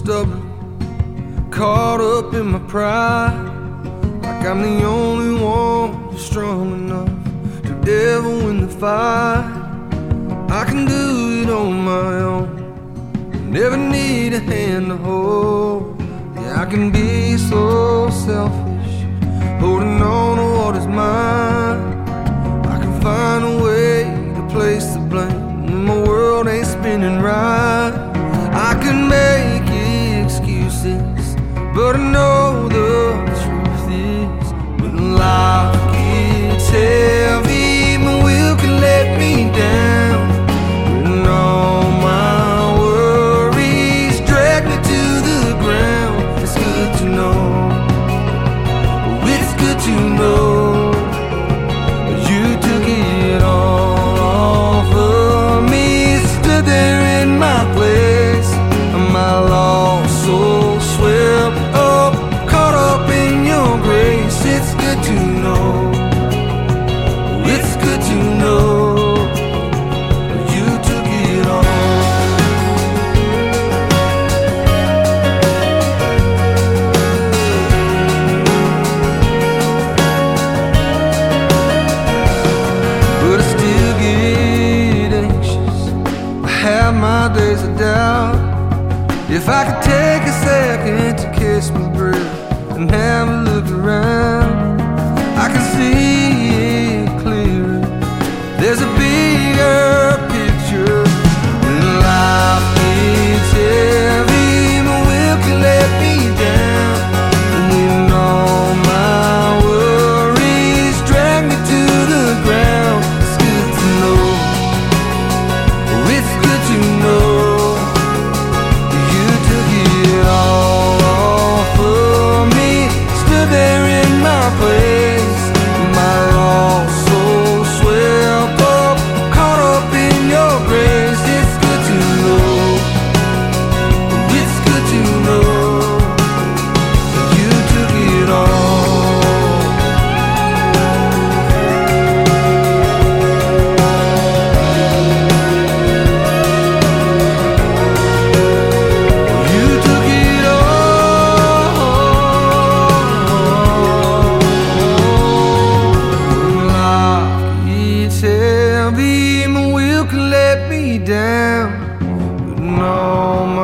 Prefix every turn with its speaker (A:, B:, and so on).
A: stubborn, caught up in my pride, like I'm the only one strong enough to ever win the fight. I can do it on my own, never need a hand to hold. Yeah, I can be so selfish, holding on to what is mine. I can find a way to place the blame when my world ain't spinning right. I can make excuses, but I know the truth is, when life gets heavy, my will can let me down. When all my worries drag me to the ground, it's good to know, oh, it's good to know, you took it all off of me, stood there in my place, my lost soul swept up, caught up in your grace. It's good to know, it's good to know, you took it all. But I still get anxious, I have my days of doubt. If I could take a second to catch my breath and have a look around, I can see it clearer. There's a bigger picture. When life gets heavy, my will can let me down. And when all my worries drag me to the ground, it's good to know, oh, it's good to know, all off of me, stood there in my place, my lost soul swept up, caught up in your grace. It's good to know, it's good to know, you took it all. Heavy, my will can let me down, but all my